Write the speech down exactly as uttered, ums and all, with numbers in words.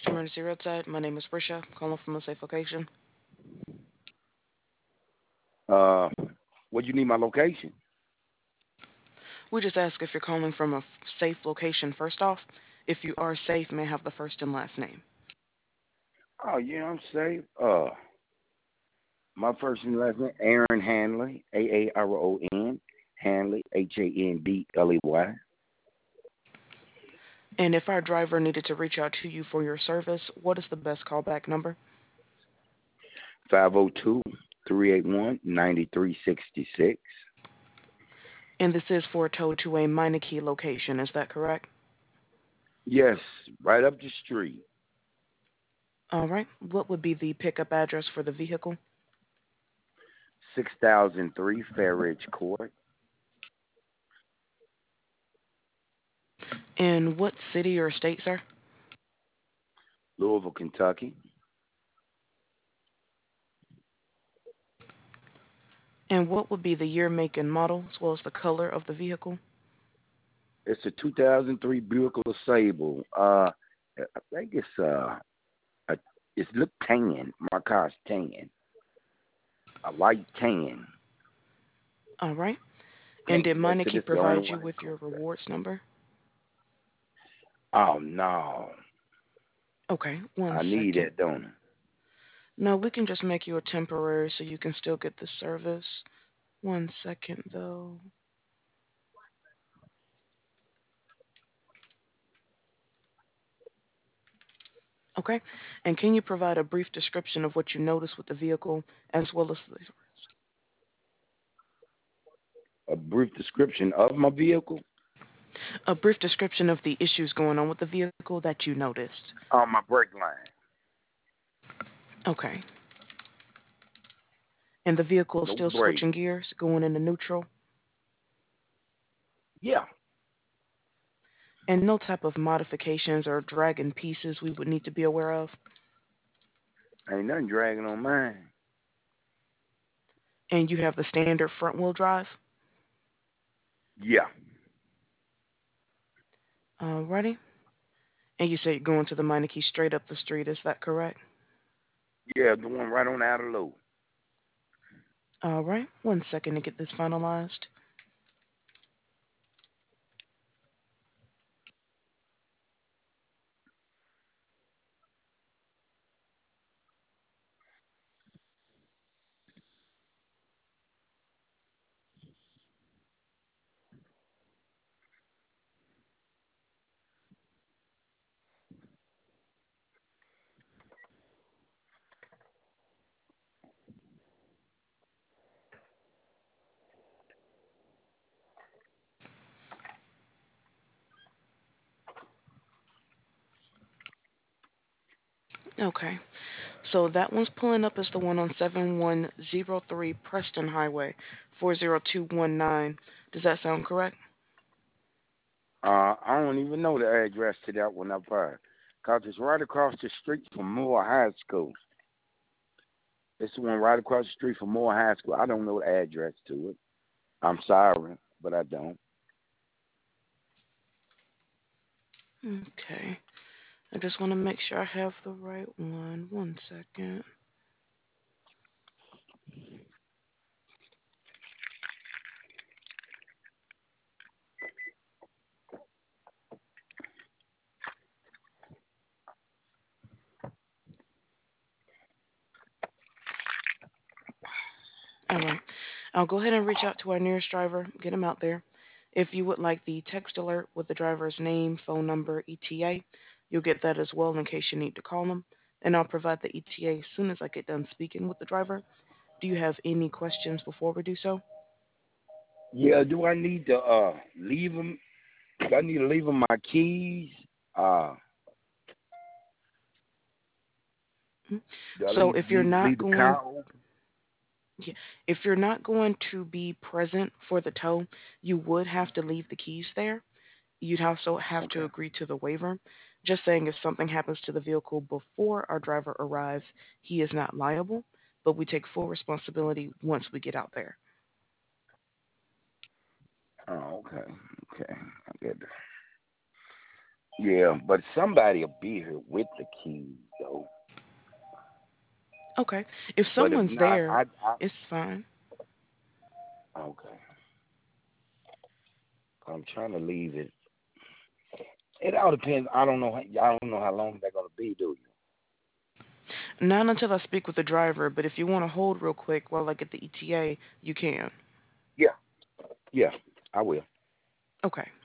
customer zero side. My name is Brisha, calling from a safe location. Uh, what you need my location? We just ask if you're calling from a f- safe location first off. If you are safe, may I have the first and last name. Oh, yeah, I'm safe. Uh, my first and last name, Aaron Hanley, A A R O N, Hanley, H A N D L E Y, And if our driver needed to reach out to you for your service, what is the best callback number? five oh two, three eight one, nine three six six. And this is for a tow to a Meineke location, is that correct? Yes, right up the street, All right. What would be the pickup address for the vehicle? six thousand three Fairridge Court, And what city or state, sir? Louisville, Kentucky. And what would be the year, make, and model, as well as the color of the vehicle? It's a two thousand three Buick LeSable. Uh, I think it's uh, a, it's look tan. My car's tan, a light tan. All right. And Pink. did That's it. Meineke It's the only provide you one that with your comes up. rewards number? Oh no, Okay, one I need second. that, don't I? No, we can just make you a temporary so you can still get the service. One second, though. Okay. And can you provide a brief description of what you noticed with the vehicle as well as the, A brief description of my vehicle. a brief description of the issues going on with the vehicle that you noticed? On my brake line. Okay. And the vehicle is No still brake. switching gears, going into neutral, Yeah. and no type of modifications or dragging pieces we would need to be aware of. Ain't nothing dragging on mine. And you have the standard front wheel drive. Yeah. Alrighty. And you said you're going to the Meineke straight up the street, is that correct? Yeah, the one right on outer low. Alright, one second to get this finalized. Okay, so that one's pulling up as the one on seven one zero three Preston Highway, four zero two one nine. Does that sound correct? Uh, I don't even know the address to that one up there. Cause it's right across the street from Moore High School. It's the one right across the street from Moore High School. I don't know the address to it. I'm sorry, but I don't. Okay, I just want to make sure I have the right one. One second. Alright, I'll go ahead and reach out to our nearest driver, get him out there. If you would like the text alert with the driver's name, phone number, E T A, you'll get that as well in case you need to call them. And I'll provide the E T A as soon as I get done speaking with the driver. Do you have any questions before we do so? Yeah, do I need to uh leave them? Do I need to leave them my keys? Uh, Mm. do I So leave, if you're leave, not leave the going, car open? yeah, if you're not going to be present for the tow, you would have to leave the keys there. You'd also have to Okay. agree to the waiver. Just saying if something happens to the vehicle before our driver arrives, he is not liable, but we take full responsibility once we get out there. Oh, okay. Okay. I get it. Yeah, but somebody will be here with the keys though. Okay. If But if someone's not, there, I, I it's fine. okay. I'm trying to leave it. It all depends. I don't know. I don't know how long they're gonna be, do you? Not until I speak with the driver, but if you want to hold real quick while I get the E T A, you can. Yeah, yeah, I will. Okay.